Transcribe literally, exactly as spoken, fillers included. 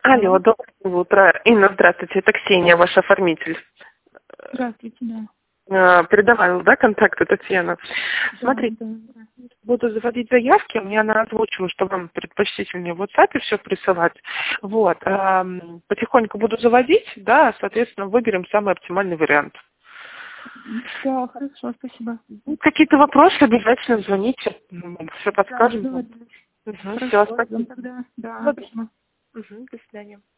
Алло, доброе утро. Инна, здравствуйте, это Ксения, ваш оформитель. Здравствуйте, да. А, Передавала, да, контакты Татьяны? Смотрите, Да, да. буду заводить заявки, мне она озвучила, что вам предпочтительнее в WhatsApp все присылать. Вот, ам, потихоньку буду заводить, да, соответственно, выберем самый оптимальный вариант. Да, хорошо, спасибо. Какие-то вопросы, обязательно звоните, все Да, подскажем. да, да. Угу, Хорошо, все, спасибо. ждем тогда. Да, Благодарю. спасибо. Угу, до свидания.